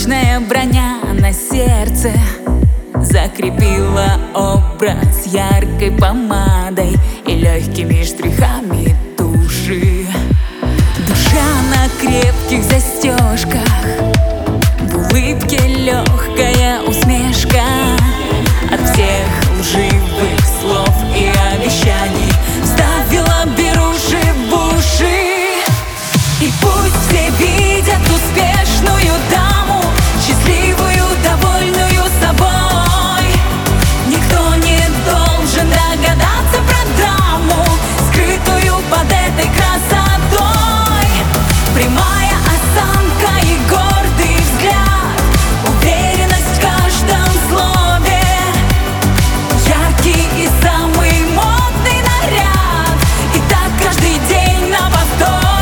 Прочная броня на сердце закрепила образ яркой помадой и легкими штрихами туши. Душа на крепких застежках, в улыбке легкая усмешка. От всех лживых слов и обещаний вставила беруши в уши. И пусть все видят успешную даму, счастливую, довольную собой. Никто не должен догадаться про драму, скрытую под этой красотой. Прямая осанка и гордый взгляд, уверенность в каждом слове, яркий и самый модный наряд, и так каждый день на повторе.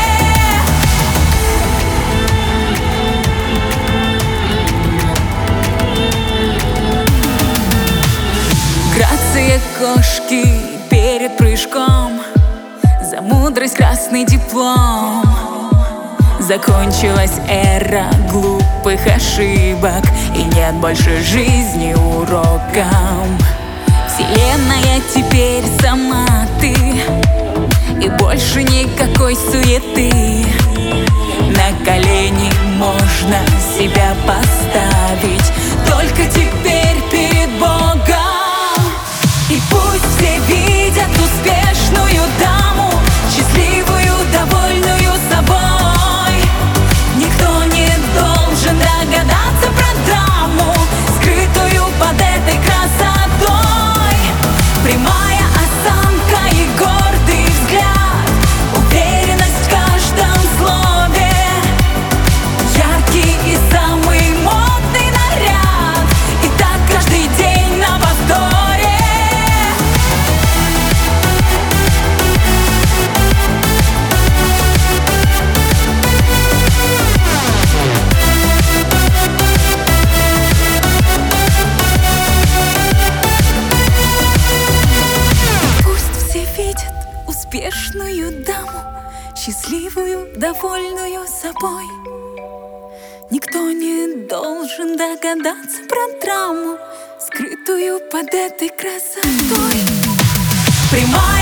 Грация кошки перед прыжком, за мудрость красный диплом. Закончилась эра глупых ошибок, и нет больше жизни уроком. Вселенная теперь сама ты, и больше никакой суеты. На колени можно себя поставить только теперь перед Богом. И пусть все видят успешную даму, счастливую, довольную собой. Никто не должен догадаться про драму, скрытую под этой красотой. Прямая осанка и гордый взгляд, уверенность в каждом слове, яркий и самый модный наряд, и так каждый день на повторе. Успешную даму, счастливую, довольную собой. Никто не должен догадаться про драму, скрытую под этой красотой. Прямая